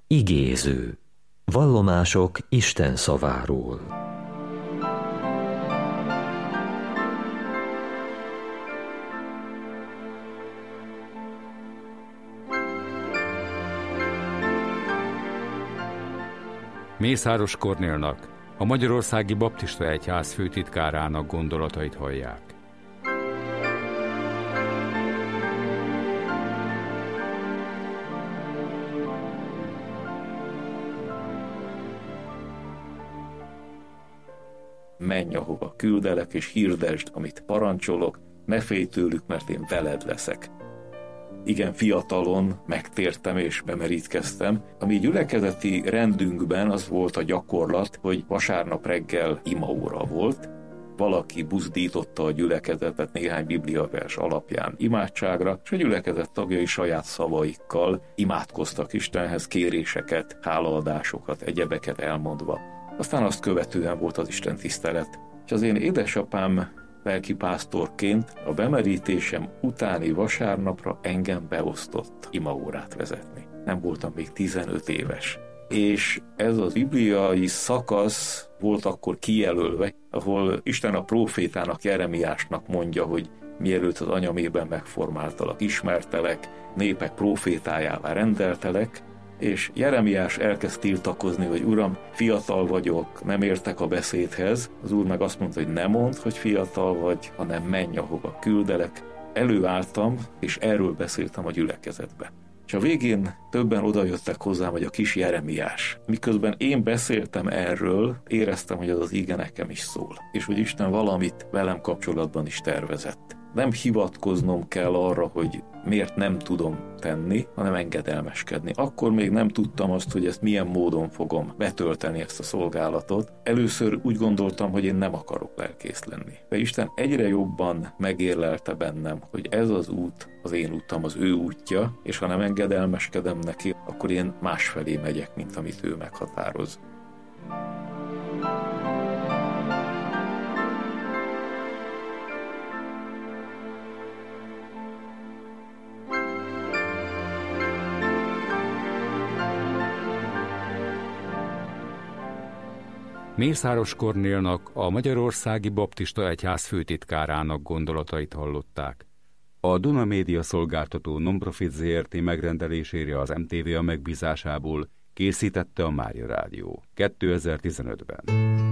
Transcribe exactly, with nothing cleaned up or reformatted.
Igéző. Vallomások Isten szaváról. Mészáros Kornélnak, a Magyarországi Baptista Egyház főtitkárának gondolatait hallják. Menj, ahova küldelek, és hirdesd, amit parancsolok, ne félj tőlük, mert én veled leszek. Igen, fiatalon megtértem és bemerítkeztem. A mi gyülekezeti rendünkben az volt a gyakorlat, hogy vasárnap reggel imaóra volt. Valaki buzdította a gyülekezetet néhány bibliavers alapján imádságra, és a gyülekezet tagjai saját szavaikkal imádkoztak Istenhez, kéréseket, hálaadásokat, egyebeket elmondva. Aztán azt követően volt az Isten tisztelet. És az én édesapám lelkipásztorként a bemerítésem utáni vasárnapra engem beosztott imaórát vezetni. Nem voltam még tizenöt éves. És ez az bibliai szakasz volt akkor kijelölve, ahol Isten a prófétának, Jeremiásnak mondja, hogy mielőtt az anyamében megformáltalak, ismertelek, népek prófétájává rendeltelek, és Jeremiás elkezd tiltakozni, hogy Uram, fiatal vagyok, nem értek a beszédhez. Az Úr meg azt mondta, hogy ne mondd, hogy fiatal vagy, hanem menj, ahova küldelek. Előálltam, és erről beszéltem a gyülekezetbe. És a végén többen odajöttek hozzám, hogy a kis Jeremiás. Miközben én beszéltem erről, éreztem, hogy az az ige nekem is szól. És hogy Isten valamit velem kapcsolatban is tervezett. Nem hivatkoznom kell arra, hogy miért nem tudom tenni, hanem engedelmeskedni. Akkor még nem tudtam azt, hogy ezt milyen módon fogom betölteni, ezt a szolgálatot. Először úgy gondoltam, hogy én nem akarok lelkész lenni. De Isten egyre jobban megérlelte bennem, hogy ez az út, az én utam, az ő útja, és ha nem engedelmeskedem neki, akkor én másfelé megyek, mint amit ő meghatároz. Mészáros Kornélnak, a Magyarországi Baptista Egyház főtitkárának gondolatait hallották. A Duna Média szolgáltató non-profit zé er té megrendelésére az em té vé a megbízásából készítette a Mária Rádió kétezer-tizenötben.